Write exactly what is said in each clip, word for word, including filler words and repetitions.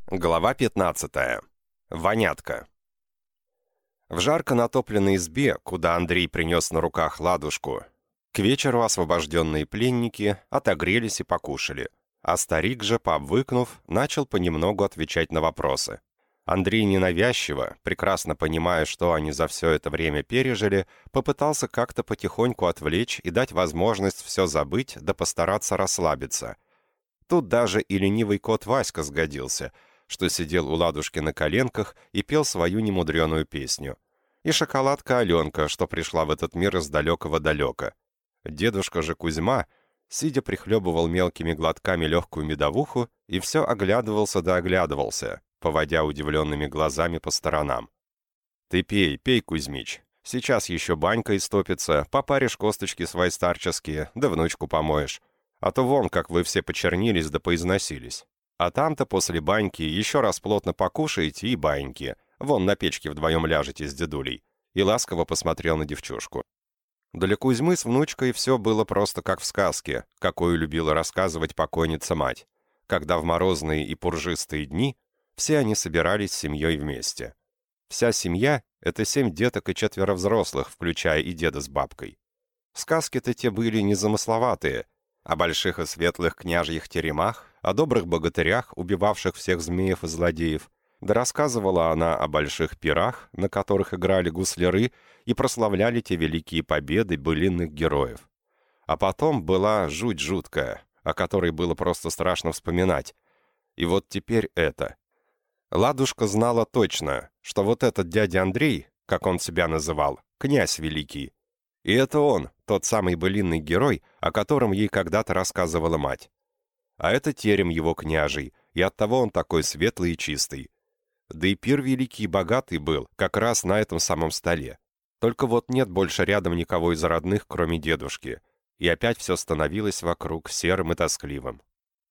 Глава пятнадцатая. Вонятка. В жарко натопленной избе, куда Андрей принес на руках ладушку, к вечеру освобожденные пленники отогрелись и покушали, а старик же, пообвыкнув, начал понемногу отвечать на вопросы. Андрей ненавязчиво, прекрасно понимая, что они за все это время пережили, попытался как-то потихоньку отвлечь и дать возможность все забыть да постараться расслабиться. Тут даже и ленивый кот Васька сгодился, что сидел у ладушки на коленках и пел свою немудреную песню. И шоколадка Аленка, что пришла в этот мир из далекого-далека. Дедушка же Кузьма, сидя, прихлебывал мелкими глотками легкую медовуху и все оглядывался да оглядывался, поводя удивленными глазами по сторонам. «Ты пей, пей, Кузьмич. Сейчас еще банька истопится, попаришь косточки свои старческие, да внучку помоешь. А то вон, как вы все почернились да поизносились. А там-то после баньки еще раз плотно покушаете и баньки. Вон на печке вдвоем ляжете с дедулей». И ласково посмотрел на девчушку. Для Кузьмы с внучкой все было просто как в сказке, какую любила рассказывать покойница-мать, когда в морозные и пуржистые дни все они собирались с семьей вместе. Вся семья — это семь деток и четверо взрослых, включая и деда с бабкой. Сказки-то те были незамысловатые, о больших и светлых княжьих теремах, о добрых богатырях, убивавших всех змеев и злодеев. Да рассказывала она о больших пирах, на которых играли гусляры и прославляли те великие победы былинных героев. А потом была жуть жуткая, о которой было просто страшно вспоминать. И вот теперь это. Ладушка знала точно, что вот этот дядя Андрей, как он себя называл, князь великий. И это он, тот самый былинный герой, о котором ей когда-то рассказывала мать. А это терем его княжий, и оттого он такой светлый и чистый. Да и пир великий и богатый был, как раз на этом самом столе. Только вот нет больше рядом никого из родных, кроме дедушки. И опять все становилось вокруг серым и тоскливым.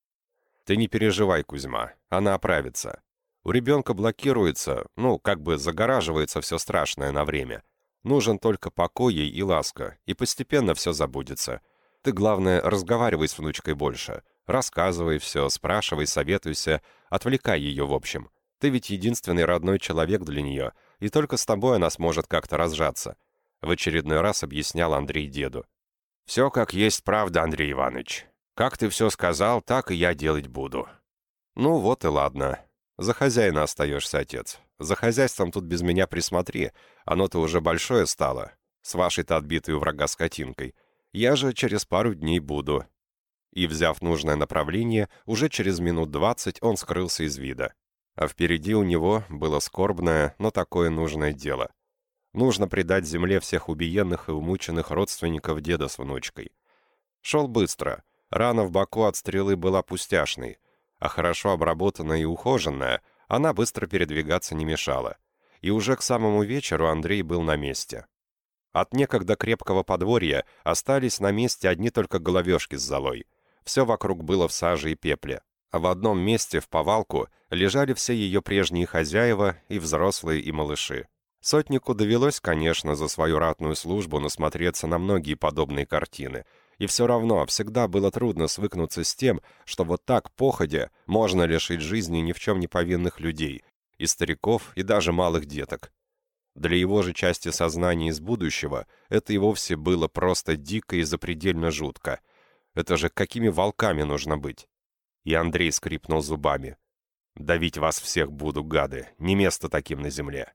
«Ты не переживай, Кузьма, она оправится. У ребенка блокируется, ну, как бы загораживается все страшное на время. Нужен только покой ей и ласка, и постепенно все забудется. Ты, главное, разговаривай с внучкой больше. Рассказывай все, спрашивай, советуйся, отвлекай ее в общем. Ты ведь единственный родной человек для нее, и только с тобой она сможет как-то разжаться», — в очередной раз объяснял Андрей деду. «Все как есть правда, Андрей Иванович. Как ты все сказал, так и я делать буду». «Ну вот и ладно. За хозяина остаешься, отец. За хозяйством тут без меня присмотри, оно-то уже большое стало, с вашей-то отбитой у врага скотинкой. Я же через пару дней буду». И, взяв нужное направление, уже через минут двадцать он скрылся из вида. А впереди у него было скорбное, но такое нужное дело. Нужно предать земле всех убиенных и умученных родственников деда с внучкой. Шел быстро. Рана в боку от стрелы была пустяшной, а хорошо обработанная и ухоженная, она быстро передвигаться не мешала. И уже к самому вечеру Андрей был на месте. От некогда крепкого подворья остались на месте одни только головешки с золой. Все вокруг было в саже и пепле. А в одном месте, в повалку, лежали все ее прежние хозяева, и взрослые, и малыши. Сотнику довелось, конечно, за свою ратную службу насмотреться на многие подобные картины. И все равно всегда было трудно свыкнуться с тем, что вот так, походя, можно лишить жизни ни в чем не повинных людей, и стариков, и даже малых деток. Для его же части сознания из будущего это и вовсе было просто дико и запредельно жутко. Это же какими волками нужно быть? И Андрей скрипнул зубами. «Давить вас всех буду, гады, не место таким на земле».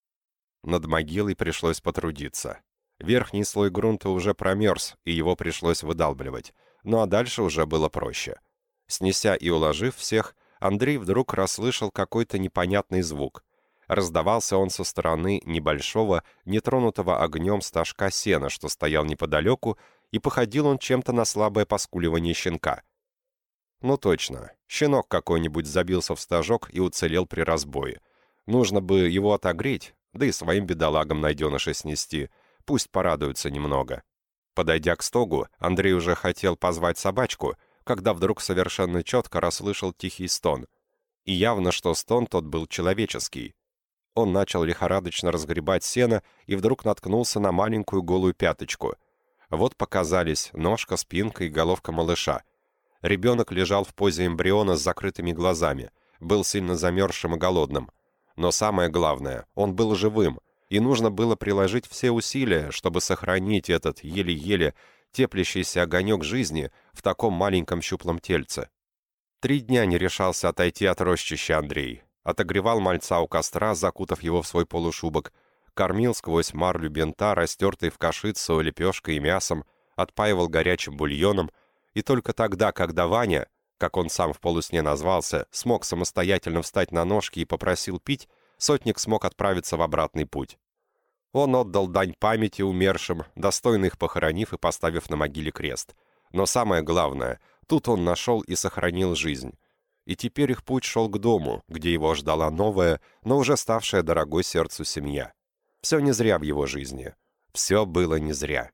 Над могилой пришлось потрудиться. Верхний слой грунта уже промерз, и его пришлось выдалбливать. Ну а дальше уже было проще. Снеся и уложив всех, Андрей вдруг расслышал какой-то непонятный звук. Раздавался он со стороны небольшого, нетронутого огнем стажка сена, что стоял неподалеку, и походил он чем-то на слабое поскуливание щенка. Ну точно, щенок какой-нибудь забился в стажок и уцелел при разбое. Нужно бы его отогреть, да и своим бедолагам найденыша снести, пусть порадуются немного. Подойдя к стогу, Андрей уже хотел позвать собачку, когда вдруг совершенно четко расслышал тихий стон. И явно, что стон тот был человеческий. Он начал лихорадочно разгребать сено и вдруг наткнулся на маленькую голую пяточку. Вот показались ножка, спинка и головка малыша. Ребенок лежал в позе эмбриона с закрытыми глазами. был сильно замерзшим и голодным. Но самое главное, он был живым, и нужно было приложить все усилия, чтобы сохранить этот еле-еле теплящийся огонек жизни в таком маленьком щуплом тельце. Три дня не решался отойти от рощища Андрей. Отогревал мальца у костра, закутав его в свой полушубок, кормил сквозь марлю бинта, растертый в кашицу, лепешкой и мясом, отпаивал горячим бульоном, и только тогда, когда Ваня, как он сам в полусне назвался, смог самостоятельно встать на ножки и попросил пить, сотник смог отправиться в обратный путь. Он отдал дань памяти умершим, достойно их похоронив и поставив на могиле крест. Но самое главное, тут он нашел и сохранил жизнь. И теперь их путь шел к дому, где его ждала новая, но уже ставшая дорогой сердцу семья. Все не зря в его жизни. Все было не зря.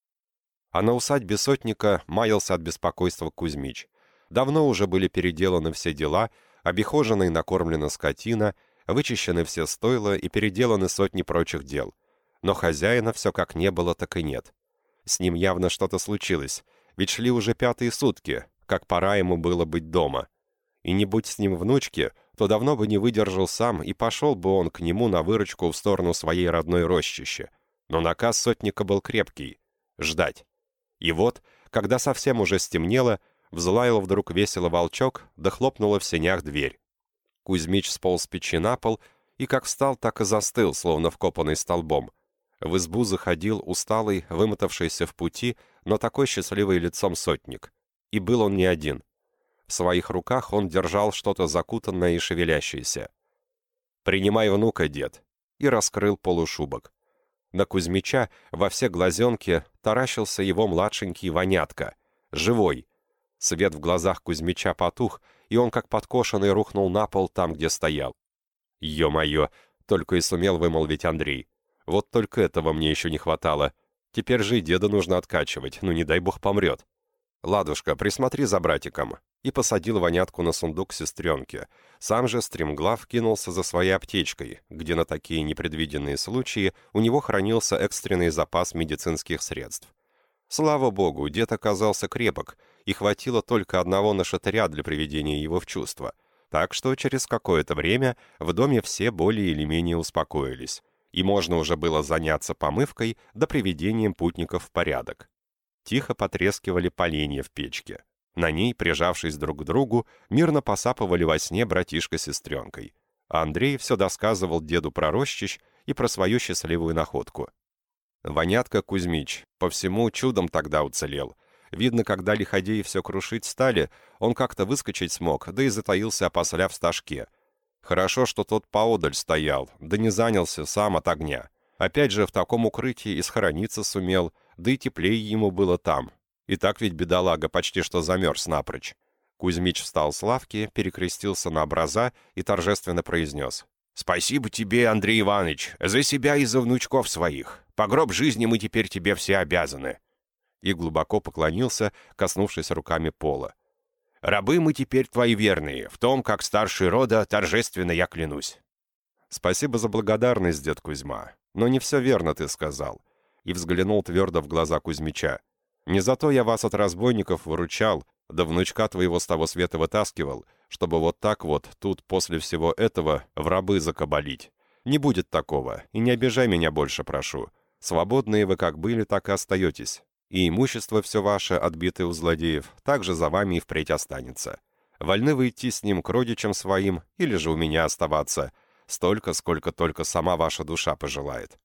А на усадьбе сотника маялся от беспокойства Кузьмич. Давно уже были переделаны все дела, обихожена и накормлена скотина, вычищены все стойла и переделаны сотни прочих дел. Но хозяина все как не было, так и нет. С ним явно что-то случилось, ведь шли уже пятые сутки, как пора ему было быть дома. И не будь с ним внучки, то давно бы не выдержал сам, и пошел бы он к нему на выручку в сторону своей родной рощищи. Но наказ сотника был крепкий — ждать. И вот, когда совсем уже стемнело, взлаял вдруг весело волчок, да хлопнула в сенях дверь. Кузьмич сполз с печи на пол, и как встал, так и застыл, словно вкопанный столбом. В избу заходил усталый, вымотавшийся в пути, но такой счастливый лицом сотник. И был он не один. В своих руках он держал что-то закутанное и шевелящееся. «Принимай внука, дед», и раскрыл полушубок. На Кузьмича во все глазенки таращился его младшенький Ванятка, живой. Свет в глазах Кузьмича потух, и он как подкошенный рухнул на пол там, где стоял. «Е-мое!» — только и сумел вымолвить Андрей. «Вот только этого мне еще не хватало. Теперь же и деда нужно откачивать, ну не дай бог помрет. Ладушка, присмотри за братиком». И посадил Ванятку на сундук сестренки. Сам же стремглав кинулся за своей аптечкой, где на такие непредвиденные случаи у него хранился экстренный запас медицинских средств. Слава богу, дед оказался крепок, и хватило только одного нашатыря для приведения его в чувство. Так что через какое-то время в доме все более или менее успокоились, и можно уже было заняться помывкой да приведением путников в порядок. Тихо потрескивали поленья в печке. На ней, прижавшись друг к другу, мирно посапывали во сне братишка с сестренкой. А Андрей все досказывал деду про рощищ и про свою счастливую находку. Ванятка Кузьмич по всему чудом тогда уцелел. Видно, когда лиходеи все крушить стали, он как-то выскочить смог, да и затаился опосля в стажке. Хорошо, что тот поодаль стоял, да не занялся сам от огня. Опять же, в таком укрытии и схорониться сумел, да и теплее ему было там. И так ведь бедолага почти что замерз напрочь. Кузьмич встал с лавки, перекрестился на образа и торжественно произнес: «Спасибо тебе, Андрей Иванович, за себя и за внучков своих. По гроб жизни мы теперь тебе все обязаны». И глубоко поклонился, коснувшись руками пола. «Рабы мы теперь твои верные, в том, как старший рода, торжественно я клянусь». «Спасибо за благодарность, дед Кузьма, но не все верно ты сказал». И взглянул твердо в глаза Кузьмича. «Не зато я вас от разбойников выручал, да внучка твоего с того света вытаскивал, чтобы вот так вот тут после всего этого в рабы закабалить. Не будет такого, и не обижай меня больше, прошу. Свободные вы как были, так и остаетесь. И имущество все ваше, отбитое у злодеев, также за вами и впредь останется. Вольны вы идти с ним к родичам своим, или же у меня оставаться, столько, сколько только сама ваша душа пожелает».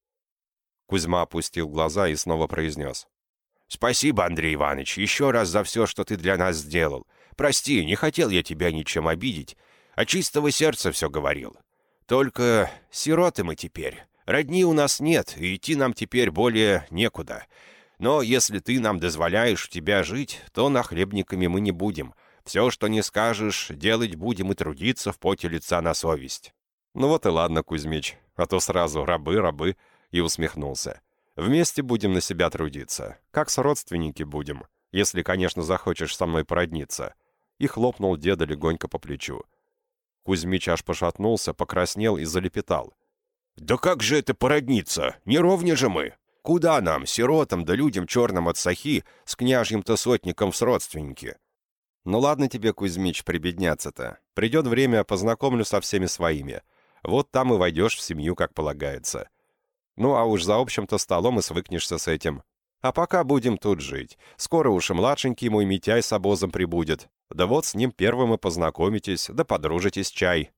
Кузьма опустил глаза и снова произнес: «Спасибо, Андрей Иванович, еще раз за все, что ты для нас сделал. Прости, не хотел я тебя ничем обидеть, а чистого сердца все говорил. Только сироты мы теперь. Родни у нас нет, и идти нам теперь более некуда. Но если ты нам дозволяешь у тебя жить, то нахлебниками мы не будем. Все, что не скажешь, делать будем и трудиться в поте лица на совесть». «Ну вот и ладно, Кузьмич, а то сразу рабы, рабы», и усмехнулся. «Вместе будем на себя трудиться, как с родственники будем, если, конечно, захочешь со мной породниться». И хлопнул деда легонько по плечу. Кузьмич аж пошатнулся, покраснел и залепетал: «Да как же это породниться? Не ровня же мы! Куда нам, сиротам да людям черным от сахи, с княжьим-то сотником в сродственники?» Ну ладно тебе, Кузьмич, прибедняться-то. Придет время, познакомлю со всеми своими. Вот там и войдешь в семью, как полагается. Ну а уж за общим-то столом и свыкнешься с этим. А пока будем тут жить. Скоро уж и младшенький мой Митяй с обозом прибудет. Да вот с ним первым и познакомитесь, да подружитесь чай.